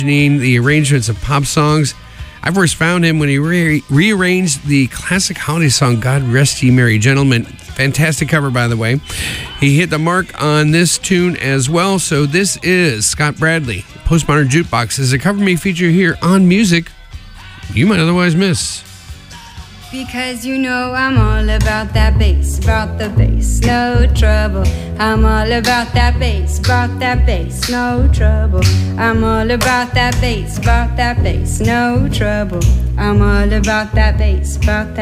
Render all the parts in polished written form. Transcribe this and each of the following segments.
the arrangements of pop songs. I first found him when he rearranged the classic holiday song, God Rest Ye Merry Gentlemen. Fantastic cover, by the way. He hit the mark on this tune as well. So this is Scott Bradley, Postmodern Jukebox. This is a Cover Me feature here on music you might otherwise miss. Because you know I'm all about that bass, about the bass, no trouble. I'm all about that bass, no trouble. I'm all about that bass, no trouble. I'm all about that bass,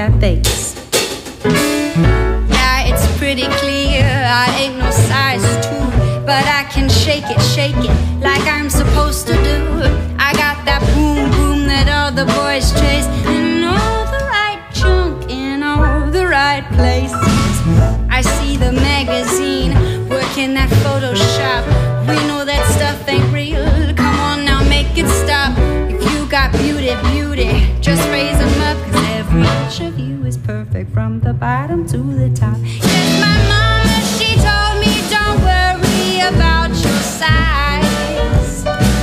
Yeah, it's pretty clear I ain't no size 2, but I can shake it like I'm supposed to do. I got that boom boom that all the boys chase, and all the right junk in all the right places. I see the magazine working that Photoshop. We know that stuff ain't real. Come on now, make it stop. If you got beauty, just raise them up, 'cause every inch of you is perfect from the bottom to the top. Yes, my mama, she told me don't worry about your size,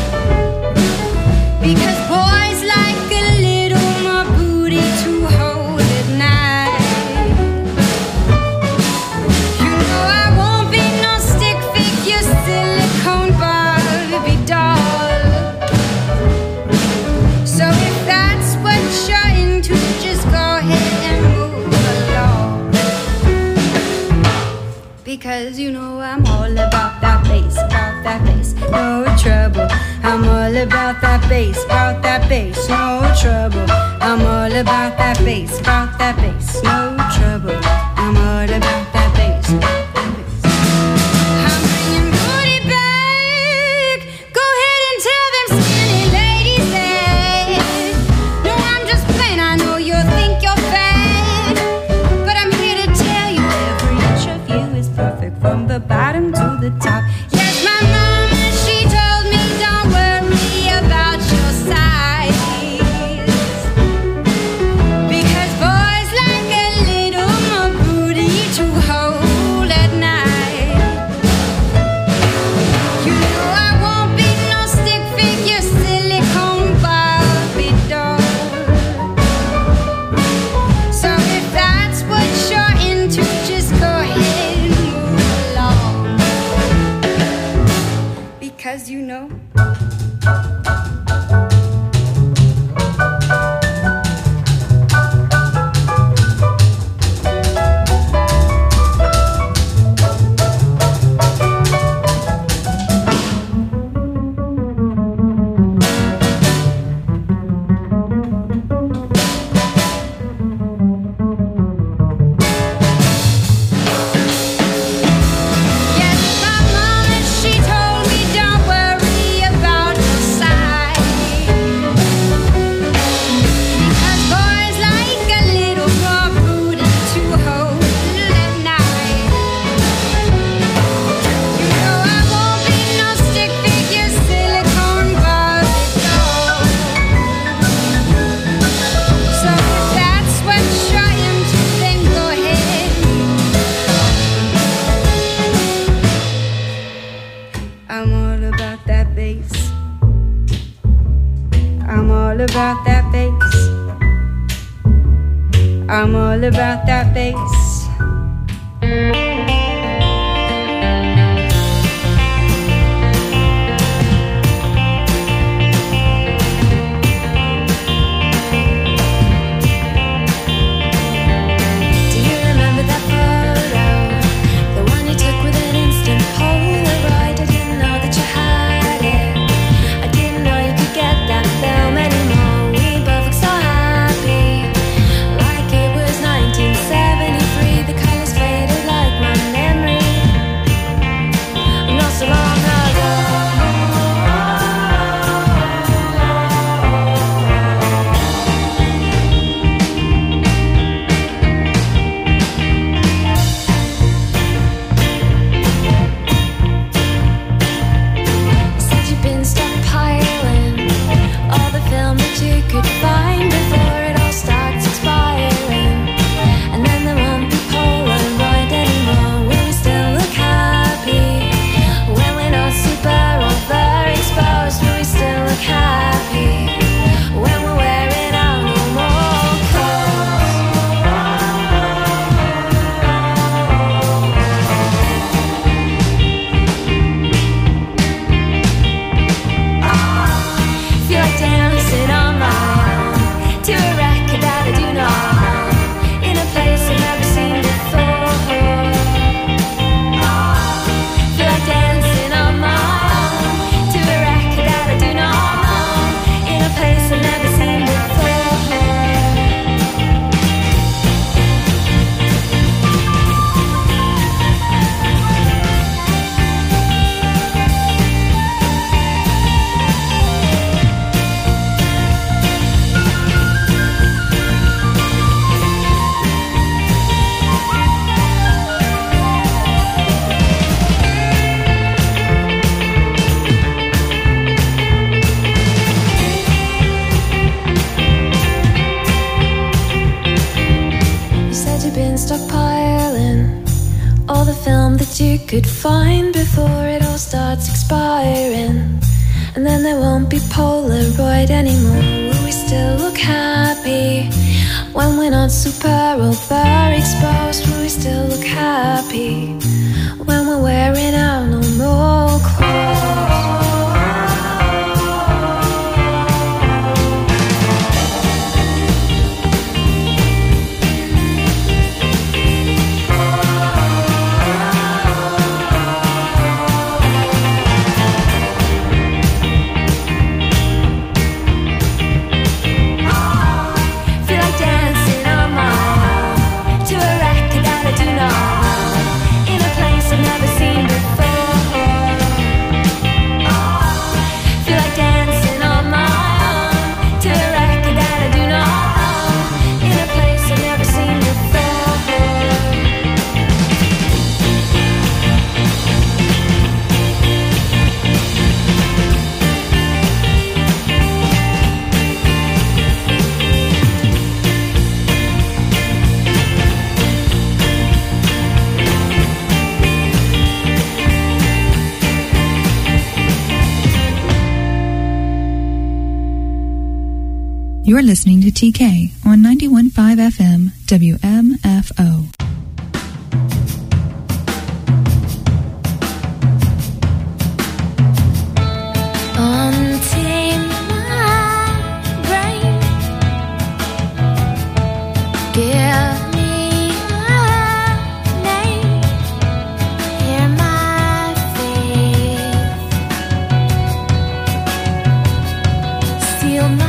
because boys like a little more booty to hold at night. You know I won't be no stick figure silicone Barbie doll. So if that's what you're into, just go ahead and move along, because you know I'm all about that bass, no trouble. I'm all about that bass, no trouble. I'm all about that bass, no trouble. I'm all about that bass, I'm bringing booty back. Go ahead and tell them skinny ladies that. No, I'm just playing. I know you think you're fat, but I'm here to tell you every inch of you is perfect from the bottom to the top. Yes, my mama, she told me don't worry about your size, because boys like a little more booty to hold at night. You know I won't be no stick figure silicone Barbie doll. So if that's what you're into, just go ahead and move along, because you know yes, my mama, she told me don't worry about your size, because boys like a little more booty to hold at night. You know I won't be no stick figure silicone Barbie doll. So if that's what you're into, then go ahead. I'm all about that bass. I'm all about that bass. I'm all about that bass. Do you remember that photo? The one you took with an instant Polaroid. I didn't know that you had it. I didn't know you could get that film anymore. We both looked so happy, like it was 1973. The colors faded like my best you could find before it all starts expiring. And then there won't be Polaroid anymore. Will we still look happy when we're not super overexposed? Will we still look happy when we're wearing our normal clothes? You're listening to TK on 91.5 FM WMFO. Until my brain, give me a name, hear my faith, seal my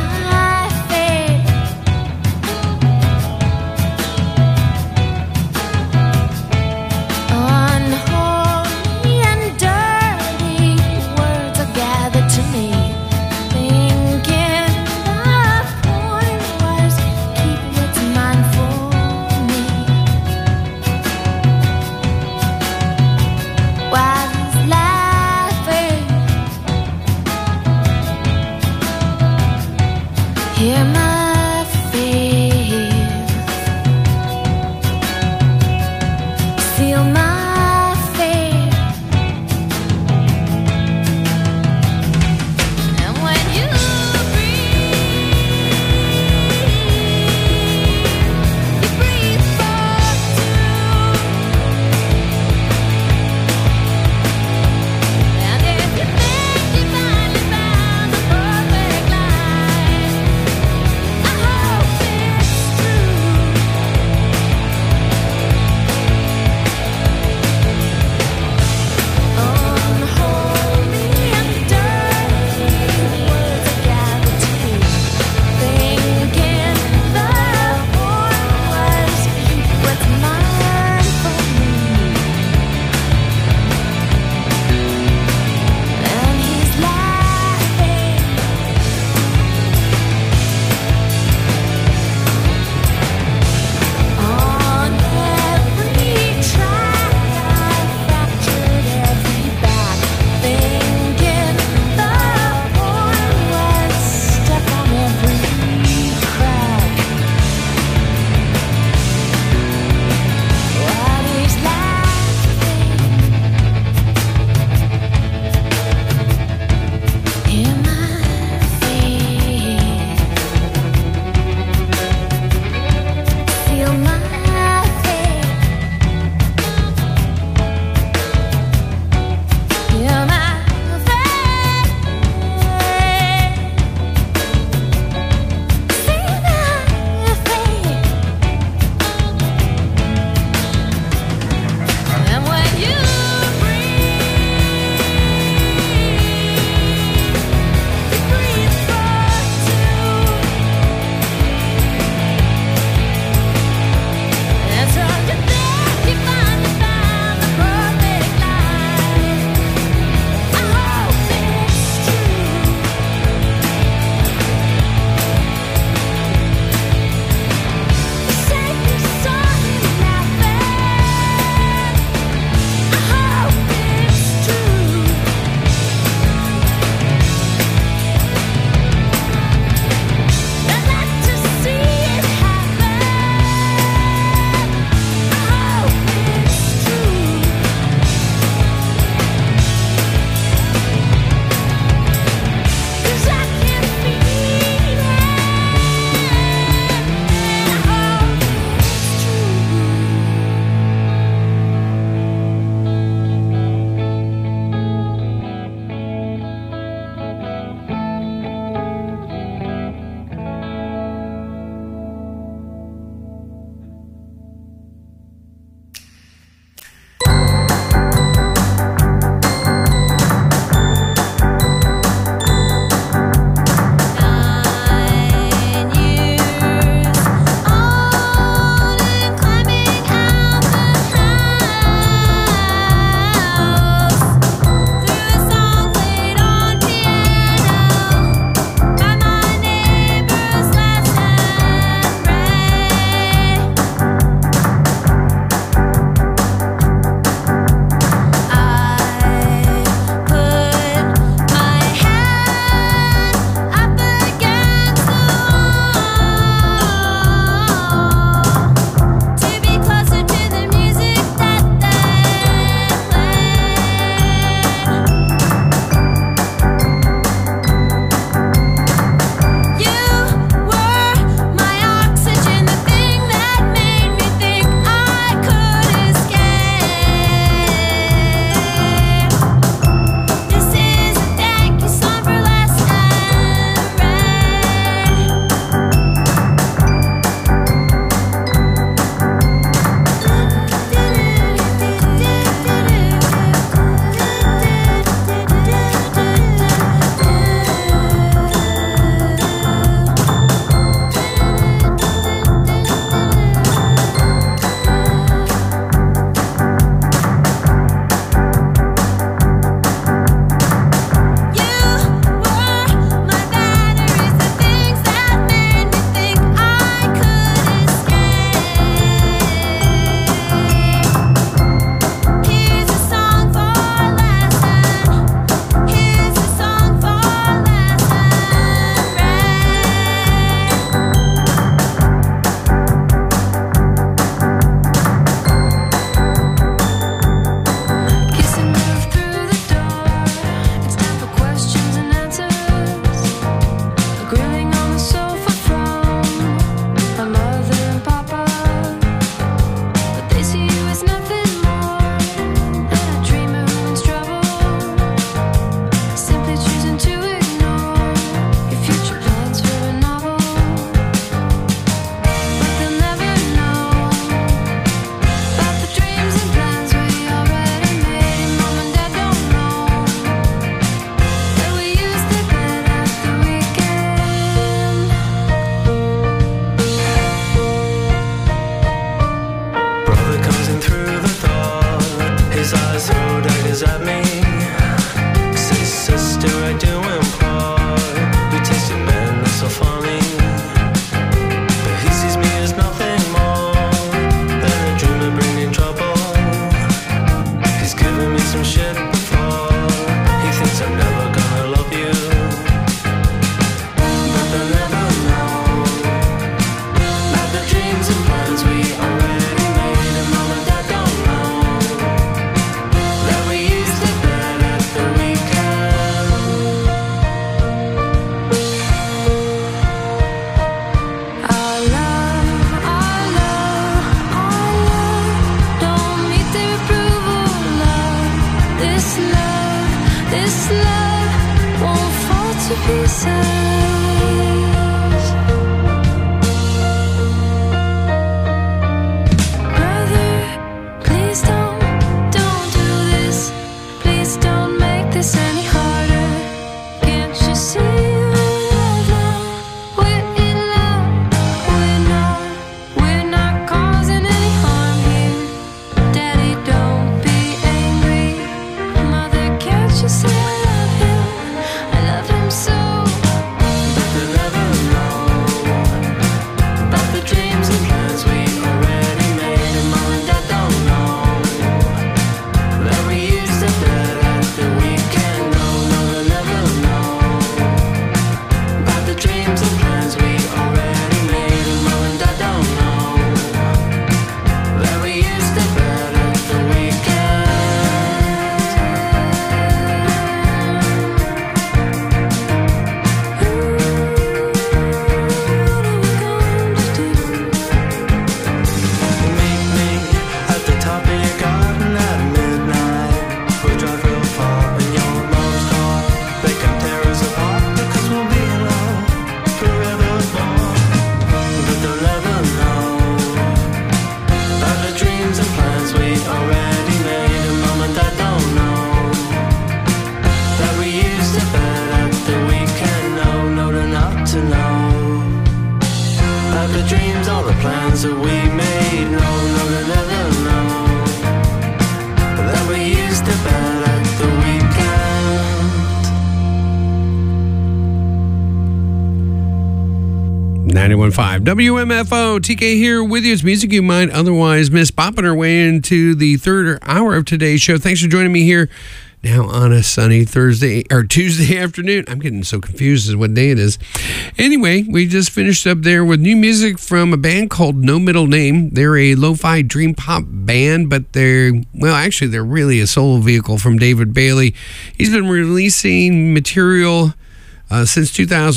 91.5 WMFO. TK here with you. It's music you might otherwise miss. Bopping our way into the third hour of today's show. Thanks for joining me here now on a sunny Thursday or Tuesday afternoon. I'm getting so confused as what day it is. Anyway, we just finished up there with new music from a band called No Middle Name. They're a lo-fi dream pop band, but they're really a solo vehicle from David Bailey. He's been releasing material since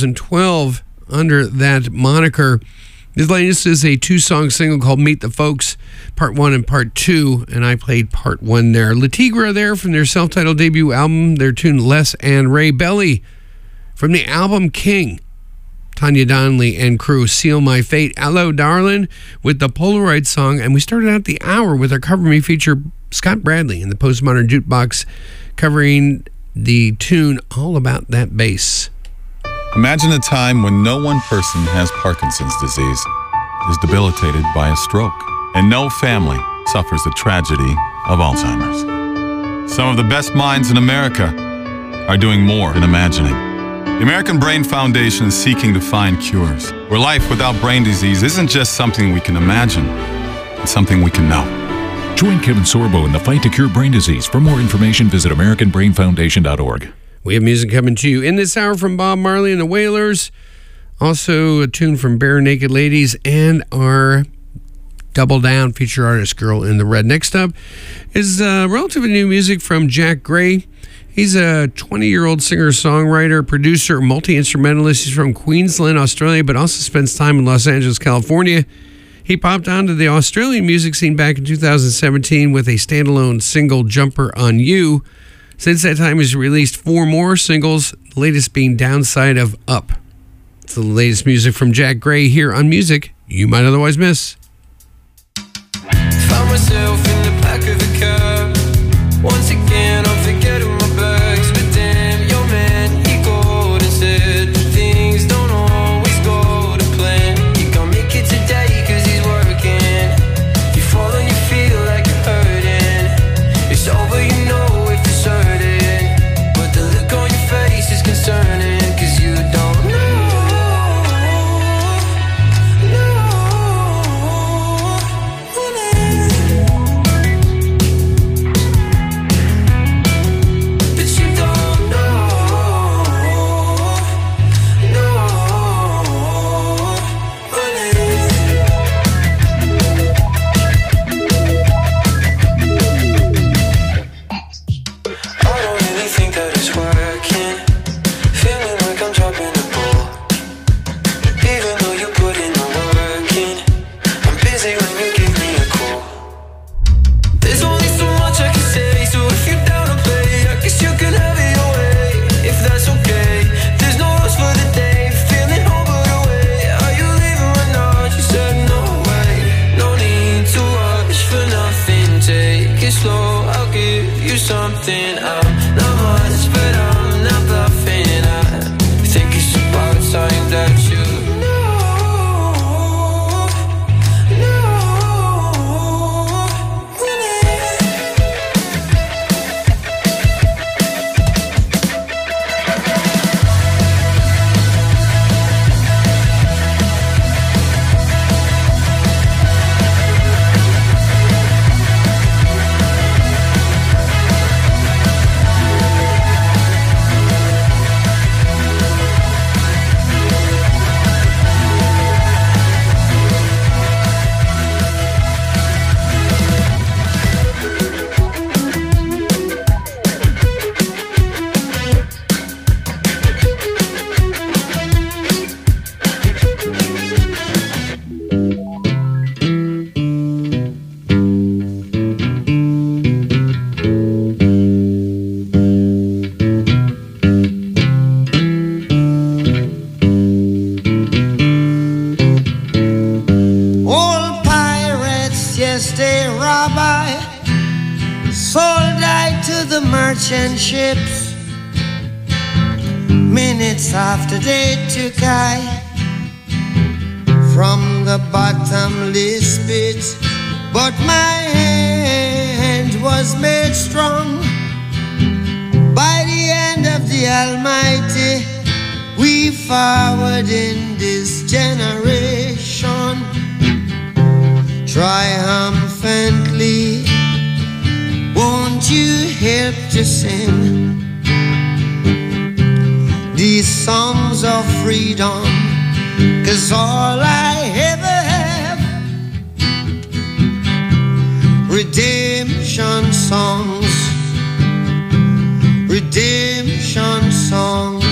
2012 under that moniker. This latest is a 2-song single called Meet the Folks, Part 1 and Part 2, and I played Part 1 there. La Tigra there from their self-titled debut album, their tune Les and Ray. Belly from the album King, Tanya Donnelly and crew, Seal My Fate. Hello, Darlin' with the Polaroid song, and we started out the hour with our Cover Me feature, Scott Bradley and the Postmodern Jukebox, covering the tune All About That Bass. Imagine a time when no one person has Parkinson's disease, is debilitated by a stroke, and no family suffers the tragedy of Alzheimer's. Some of the best minds in America are doing more than imagining. The American Brain Foundation is seeking to find cures, where life without brain disease isn't just something we can imagine, it's something we can know. Join Kevin Sorbo in the fight to cure brain disease. For more information, visit AmericanBrainFoundation.org. We have music coming to you in this hour from Bob Marley and the Wailers. Also a tune from Bare Naked Ladies and our Double Down feature artist, Girl in the Red. Next up is relatively new music from Jack Gray. He's a 20-year-old singer-songwriter, producer, multi-instrumentalist. He's from Queensland, Australia, but also spends time in Los Angeles, California. He popped onto the Australian music scene back in 2017 with a standalone single, Jumper on You. Since that time, he's released 4 more singles, the latest being Downside of Up. It's the latest music from Jack Gray here on Music You Might Otherwise Miss. Found myself in the back of the cab. Once again, I'm forgetting my bags. But damn, your man, he called and said things don't always go to plan. You can't make it today cause he's working. You fall and you feel like you're hurting. It's over, you know. Is concerning cause you don't know. merchant ships. Minutes after they took I from the bottomless pit, but my hand was made strong by the hand of the Almighty. We forward in this generation triumphantly. Won't you help to sing these songs of freedom? 'Cause all I ever have, redemption songs, redemption songs.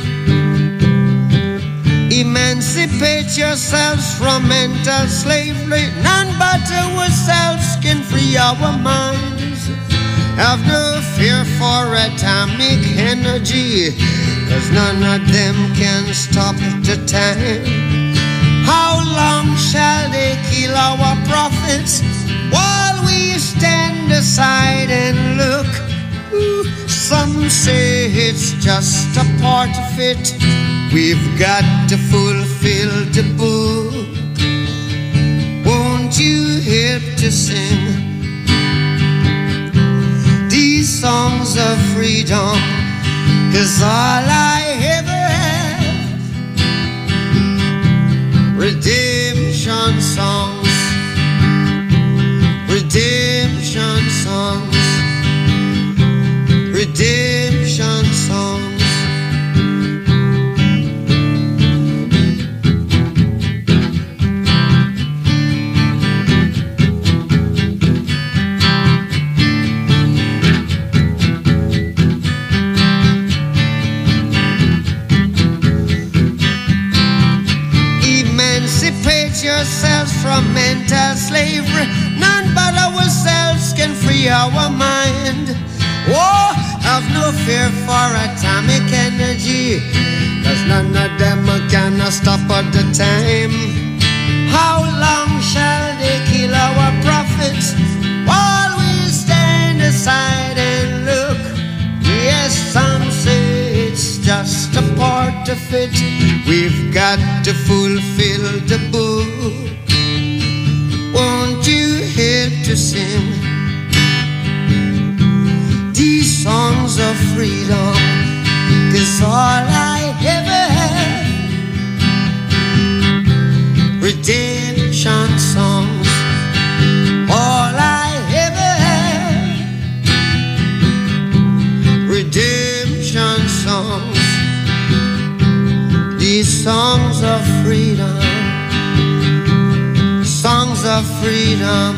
Emancipate yourselves from mental slavery. None but ourselves can free our minds. Have no fear for atomic energy, 'cause none of them can stop the time. How long shall they kill our prophets while we stand aside and look? Ooh, some say it's just a part of it. We've got to fulfill the book. Won't you help to sing these songs of freedom? 'Cause all I ever have, redemption songs, redemption songs, redemption songs. Yourselves from mental slavery. None but ourselves can free our mind. Oh, have no fear for atomic energy, 'cause none of them can stop at the time. How long shall they kill our prophets while we stand aside and look? Yes, some say it's just a part of it. We've got to fulfill the book. Won't you help to sing these songs of freedom? 'Cause all I ever have, redemption songs. All I ever have, redemption songs. These songs of freedom, songs of freedom.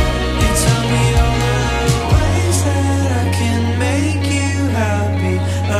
Tell me all the ways that I can make you happy.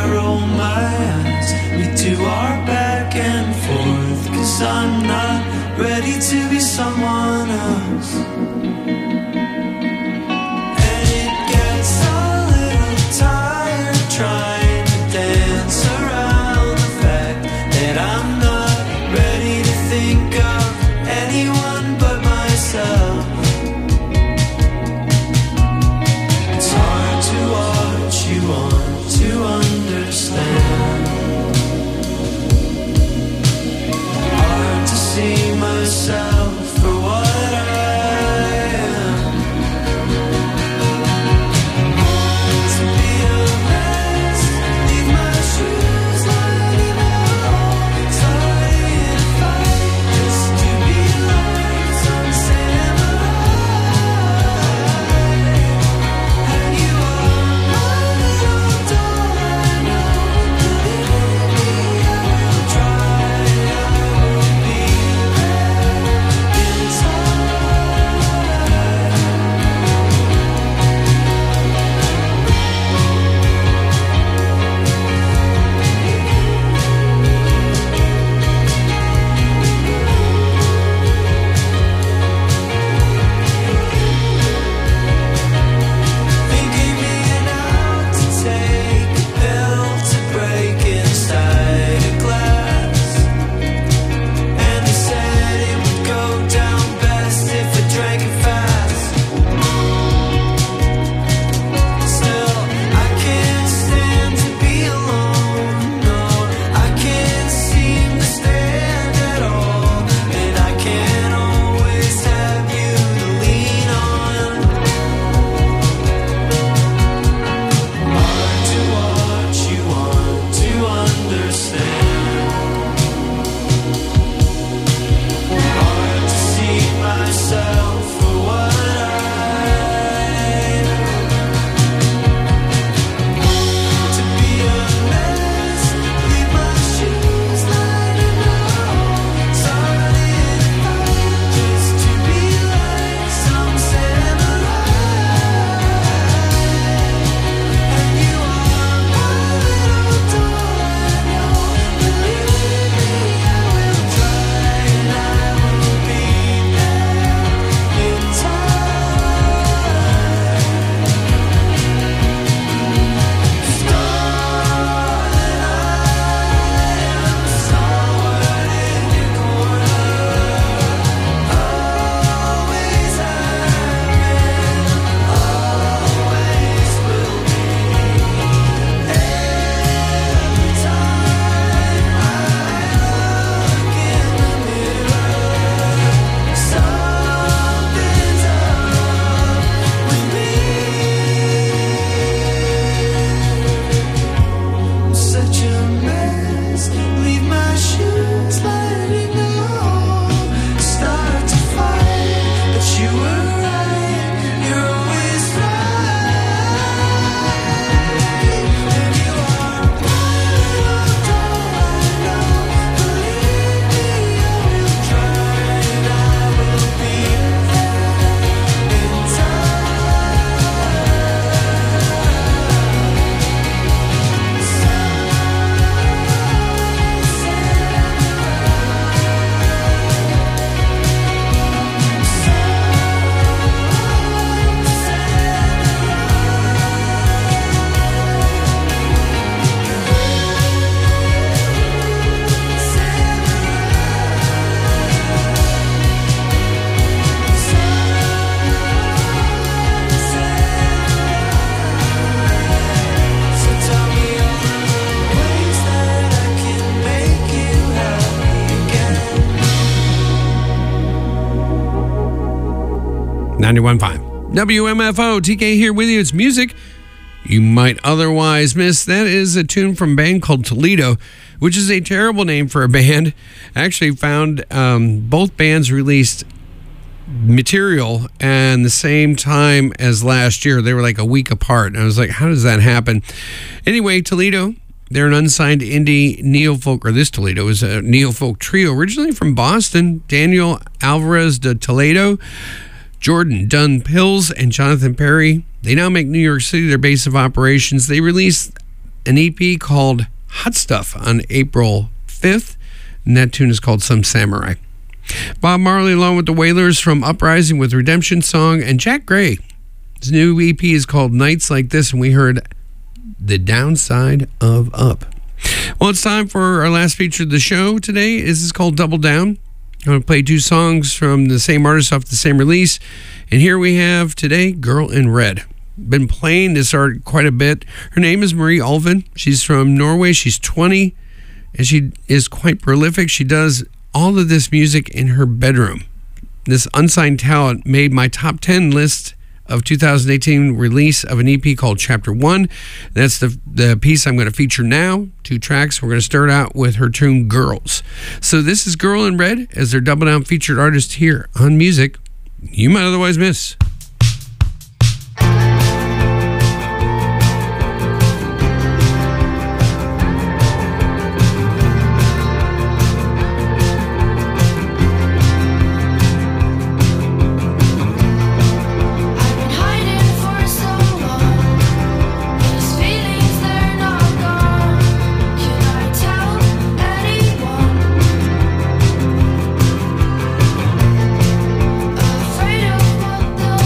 91.5 WMFO. TK here with you. It's music you might otherwise miss. That is a tune from a band called Toledo, which is a terrible name for a band. I actually found both bands released material and the same time as last year. They were like a week apart. And I was like, how does that happen? Anyway, Toledo, they're an unsigned indie neo-folk, or this Toledo is a neo-folk trio originally from Boston. Daniel Alvarez de Toledo, Jordan Dunn Pills, and Jonathan Perry. They now make New York City their base of operations. They released an EP called Hot Stuff on April 5th, and that tune is called Some Samurai. Bob Marley along with the Wailers from Uprising with Redemption Song, and Jack Gray. His new EP is called Nights Like This, and we heard The Downside of Up. Well, it's time for our last feature of the show today. This is called Double Down. I'm going to play two songs from the same artist off the same release. And here we have today, Girl in Red. Been playing this art quite a bit. Her name is Marie Ulven. She's from Norway. She's 20, and she is quite prolific. She does all of this music in her bedroom. This unsigned talent made my top 10 list of 2018 release of an EP called Chapter 1. That's the piece I'm going to feature now. 2 tracks. We're going to start out with her tune Girls. So this is Girl in Red as their Double Down featured artist here on Music You Might Otherwise Miss. Afraid of what they'll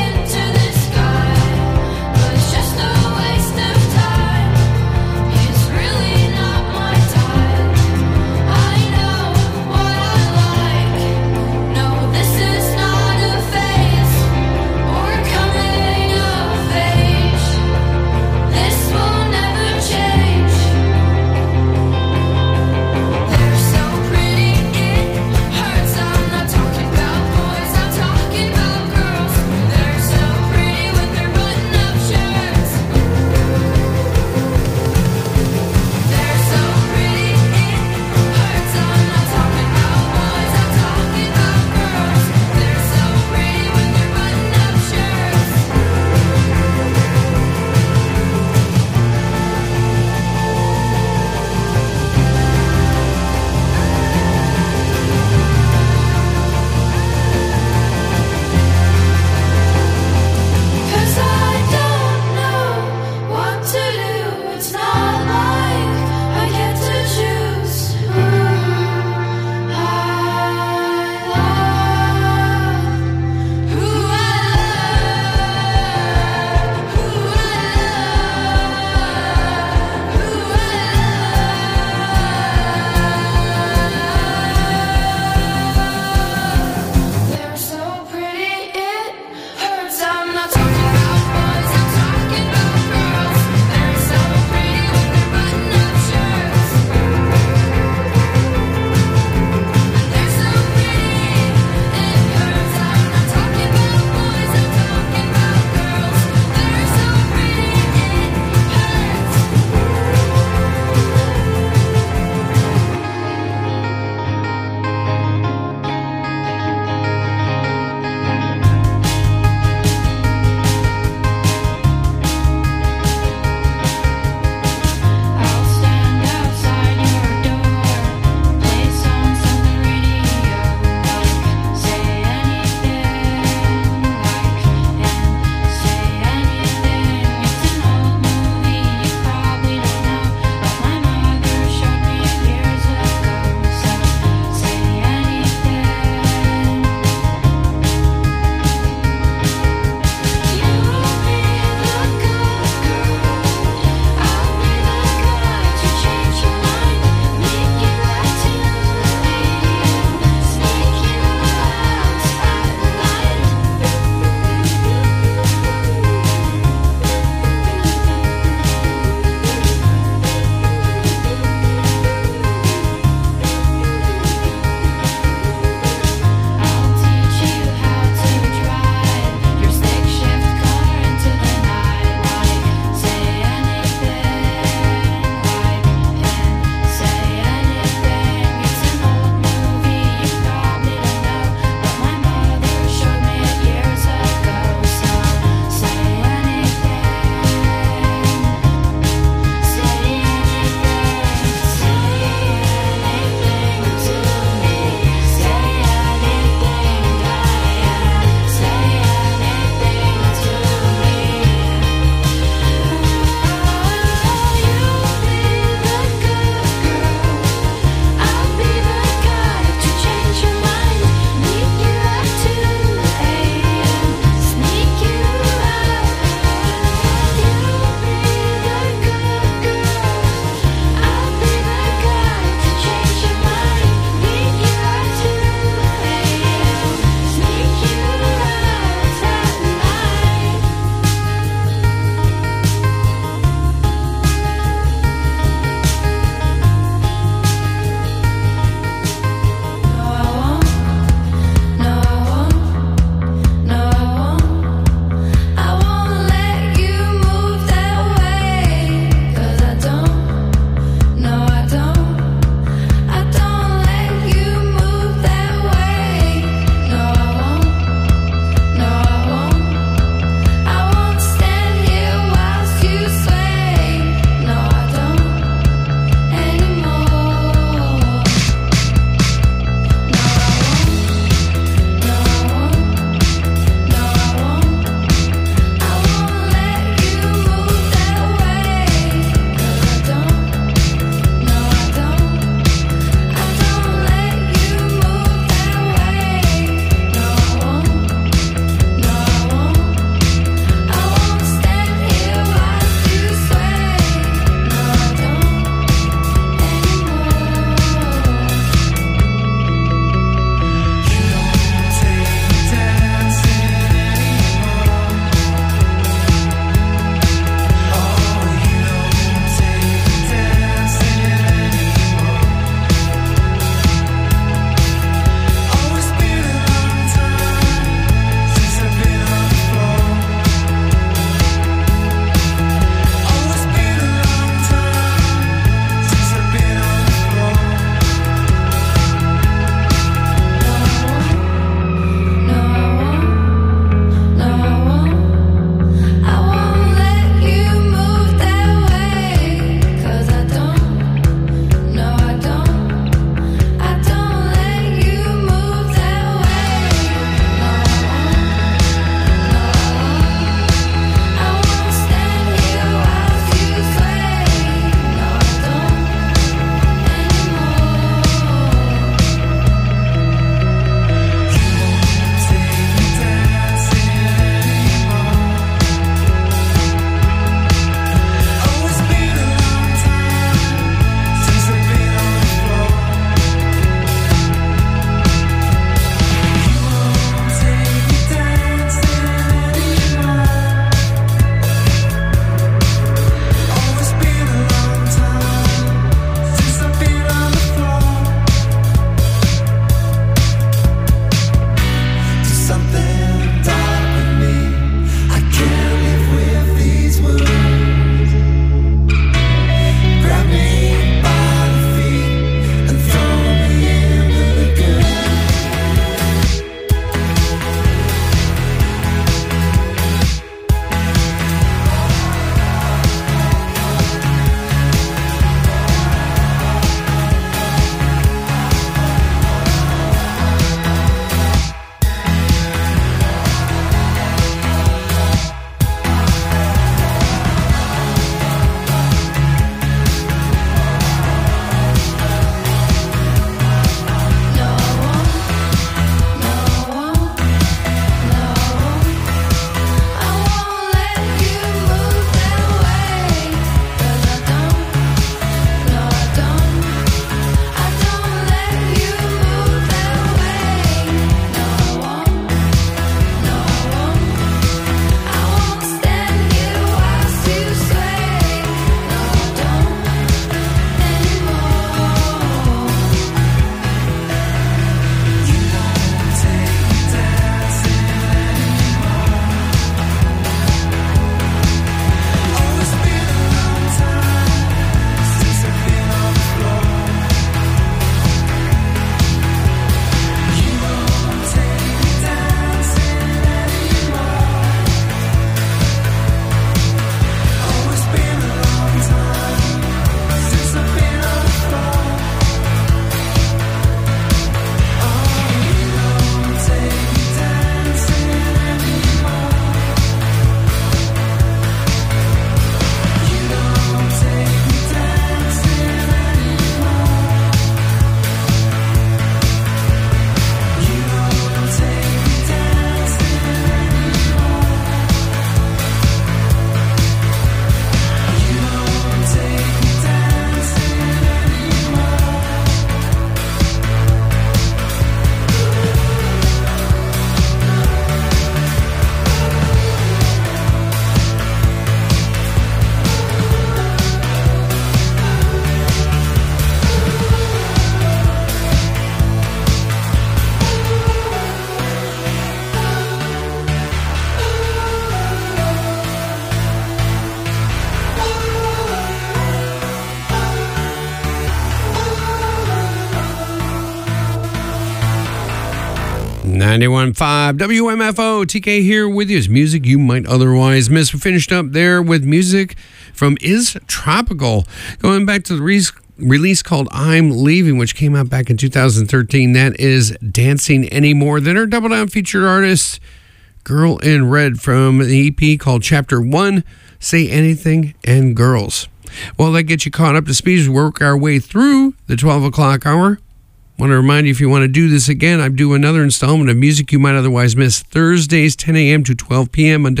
91.5 WMFO, TK here with you. It's music you might otherwise miss. We finished up there with music from Is Tropical. Going back to the release called I'm Leaving, which came out back in 2013. That is Dancing Anymore. Then our Double Down featured artist, Girl in Red, from the EP called Chapter 1, Say Anything and Girls. Well, that gets you caught up to speed as we work our way through the 12 o'clock hour. Want to remind you, if you want to do this again, I do another installment of music you might otherwise miss Thursdays, 10 a.m. to 12 p.m. on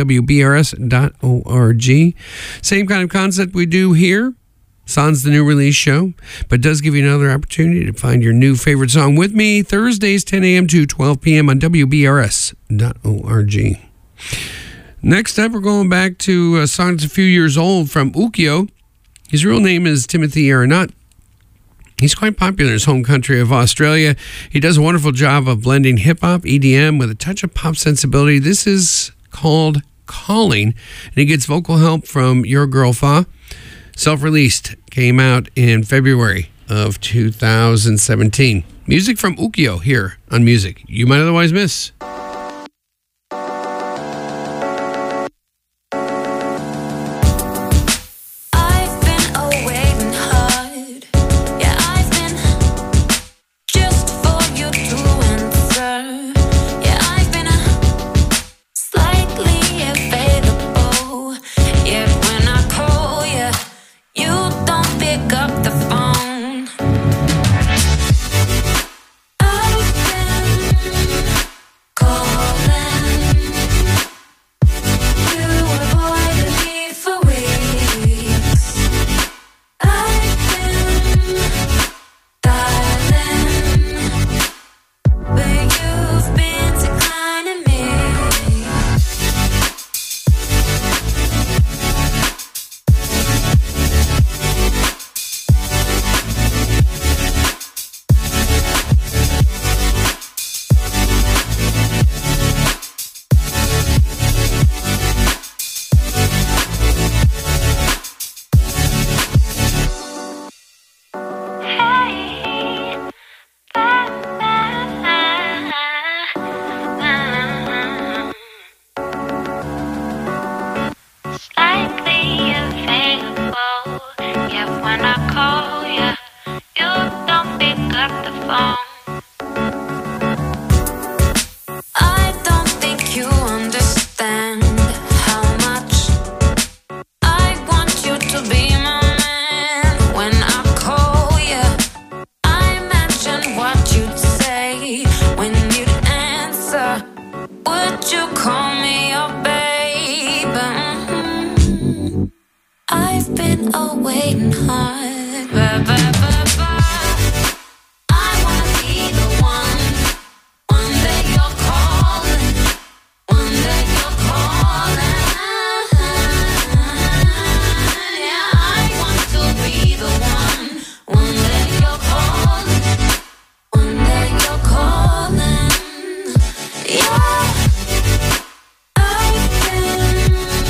WBRS.org. Same kind of concept we do here. Sans the new release show, but does give you another opportunity to find your new favorite song with me Thursdays, 10 a.m. to 12 p.m. on WBRS.org. Next up, we're going back to a song that's a few years old from Ukyo. His real name is Timothy Aronat. He's quite popular in his home country of Australia. He does a wonderful job of blending hip-hop, EDM, with a touch of pop sensibility. This is called Calling, and he gets vocal help from Your Girl Fa. Self-released, came out in February of 2017. Music from Ukyo here on Music You Might Otherwise Miss.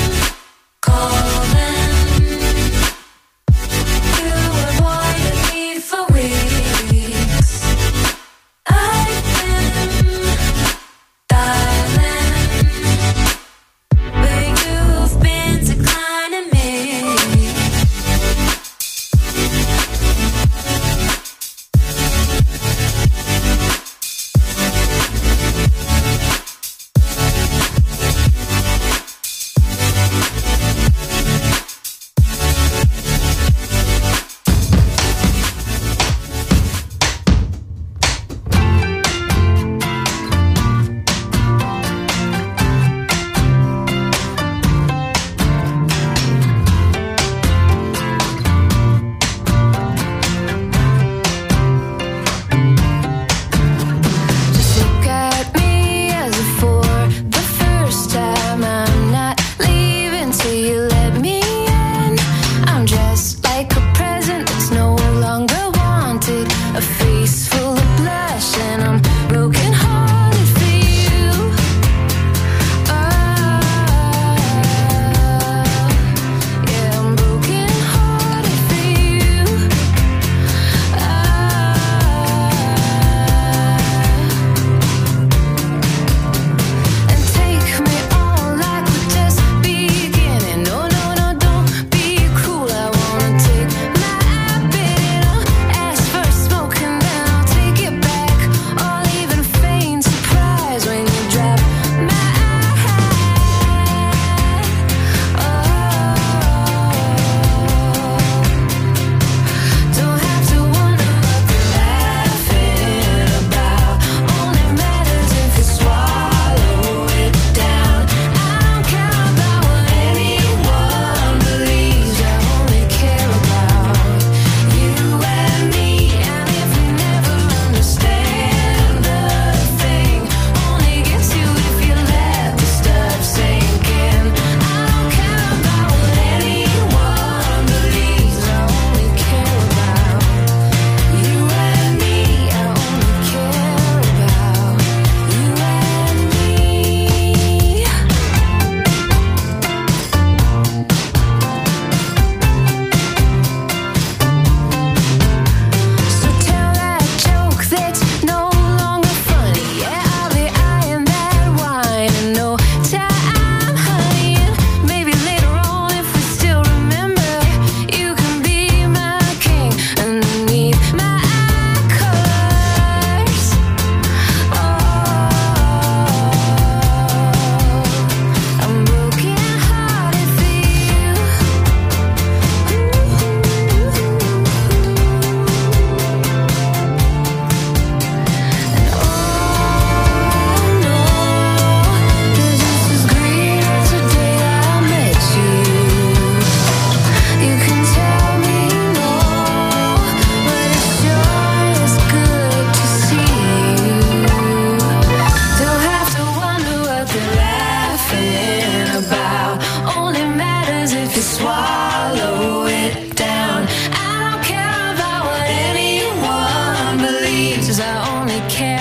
Calling.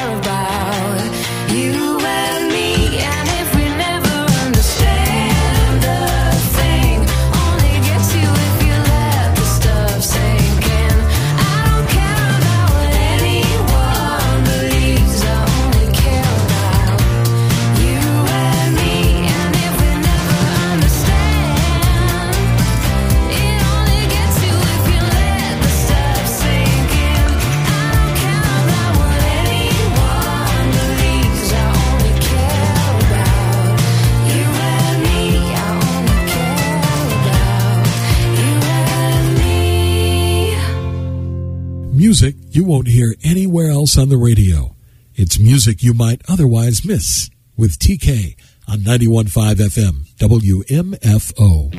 care about you and me. And if we never understand a thing, only gets you if you let the stuff sink in. I don't care about what anyone believes. I only care about you and me. And if we never understand, it only gets you if you let the stuff sink in. I don't care about what anyone believes. I only care about you and me. I only care about you and me. Music you won't hear anywhere else on the radio. It's music you might otherwise miss with TK on 91.5 FM WMFO.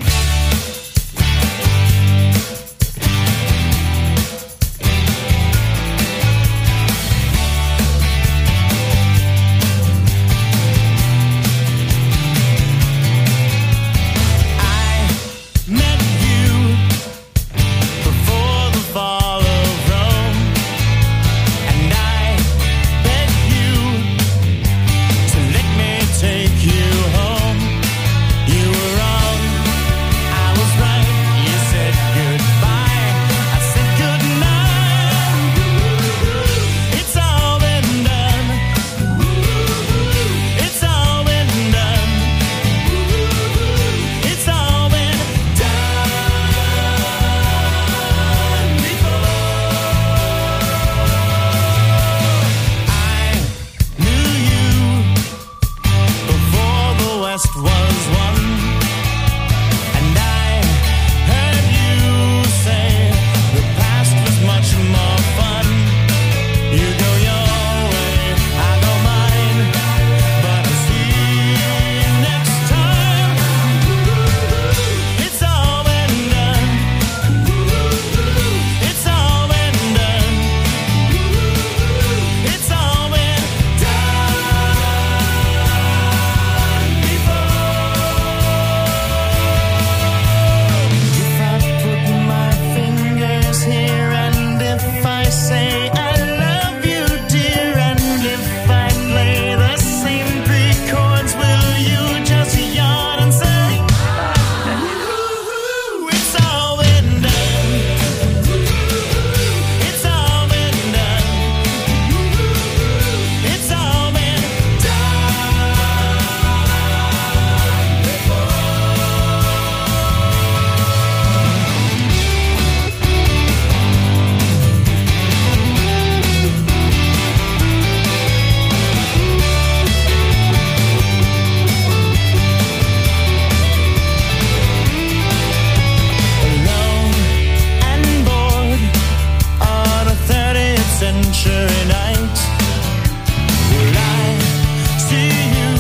Met you before the fall of Rome, and I bet you to let me take you home. You were wrong, I was right. You said goodbye, I said goodnight. It's all been done. It's all been done. It's all been done before. I knew you before the West was won, and I heard you say the past was much more fun. You go your way, I go mine, but I'll see you next time. It's all been done. It's all been done. It's all been done before. If I put my fingers here, and if I say I love you, dear, and if I play the same three chords, will you just yawn and say, it's all been done. It's all been done. It's all been alone and bored on a 30th century night. Will I see you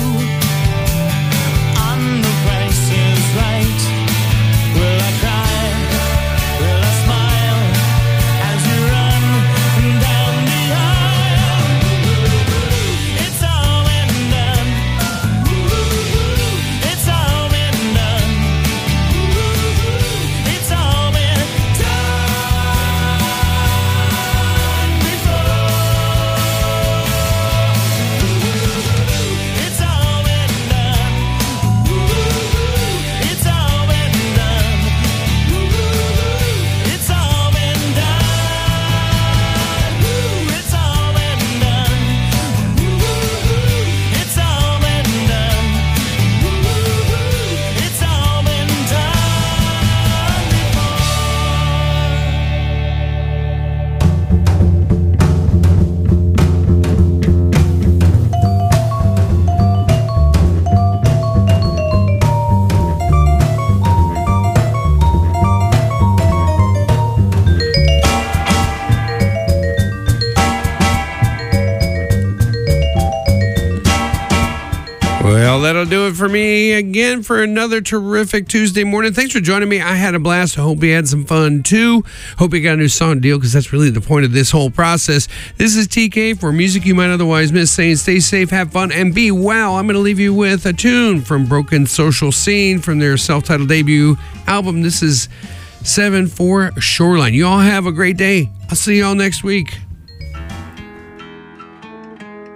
on The Price is Right? Will I cry? Will I smile as you run down the aisle? It's all been done. It's all been done. It's all been done before. It's all been done. It's all been done. It's all been done. It's all been done. It's all been done. It's all been Well, that'll do it for me again for another terrific Tuesday morning. Thanks for joining me. I had a blast. I hope you had some fun too. Hope you got a new song deal, because that's really the point of this whole process. This is TK for music you might otherwise miss, saying stay safe, have fun, and be well. I'm going to leave you with a tune from Broken Social Scene from their self-titled debut album. This is 7-4 Shoreline. You all have a great day. I'll see you all next week.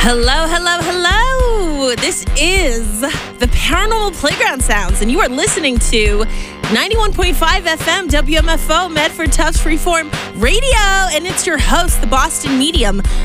Hello, hello, hello. This is the Paranormal Playground Sounds, and you are listening to 91.5 FM WMFO, Medford Tufts Freeform Radio, and it's your host, the Boston Medium,